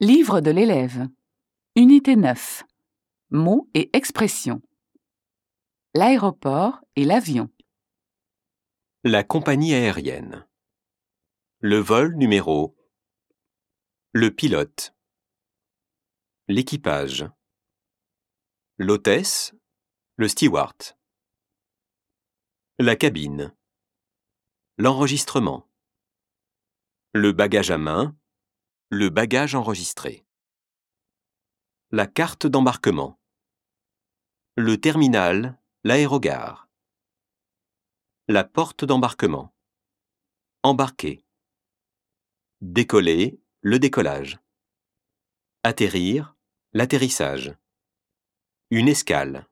Livre de l'élève. Unité 9. Mots et expressions. L'aéroport et l'avion. La compagnie aérienne. Le vol numéro. Le pilote. L'équipage. L'hôtesse. Le steward. La cabine. L'enregistrement. Le bagage à main. Le bagage enregistré. La carte d'embarquement. Le terminal. L'aérogare. La porte d'embarquement. Embarquer. Décoller. Le décollage. Atterrir. L'atterrissage. Une escale.